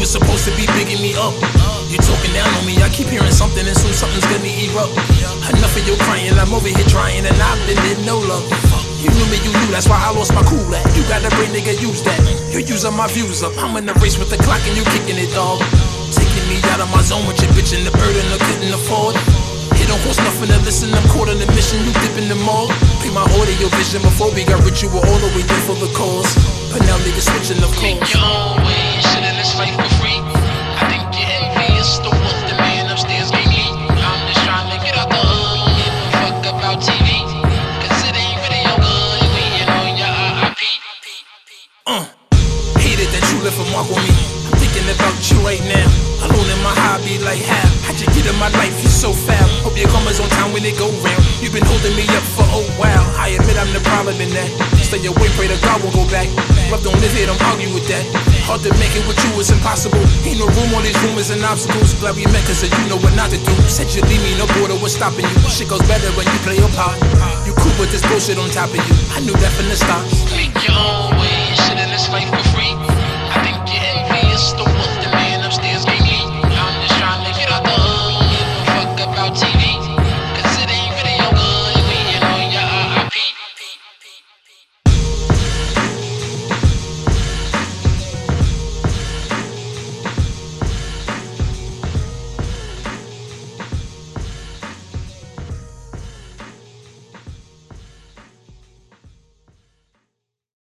was supposed to be bigging me up. You talking down on me, I keep hearing something and soon something's gonna erupt. Enough of your crying, I'm over here trying and I've been in no love. You knew me, you knew, that's why I lost my cool at. You got a brain, nigga, use that. You're using my views up, I'm in the race with the clock and you kicking it, dog. Taking me out of my zone with your bitch and the burden I couldn't afford. It don't cost nothing to listen, I'm caught on the mission, you dipping the mall. Pay my audio vision before we got rich, you were all the way there for the cause. But now niggas switching of course. Make your own way and shit in this fight for free. I think you're envious, the what the man upstairs gave me. I'm just trying to get out the hood, don't give a fuck about TV. Cause it ain't video good, you waiting on your RIP. Hated that you left a mark on me. I'm thinking about you right now. Alone in my hobby like how? How'd you get in my life? You're so foul. Hope your karma's on time when it go round. You've been holding me up for a while. I admit I'm the problem in that. Stay away, pray to God won't go back. Love don't live here, don't argue with that. Hard to make it with you, it's impossible. Ain't no room, all these rumors and obstacles. Glad we met cause you know what not to do. Said you leave me, no border, what's stopping you? Shit goes better when you play your part. You cool with this bullshit on top of you. I knew that from the start. Make your own way and shit in this fight for free. I think you're envious, the what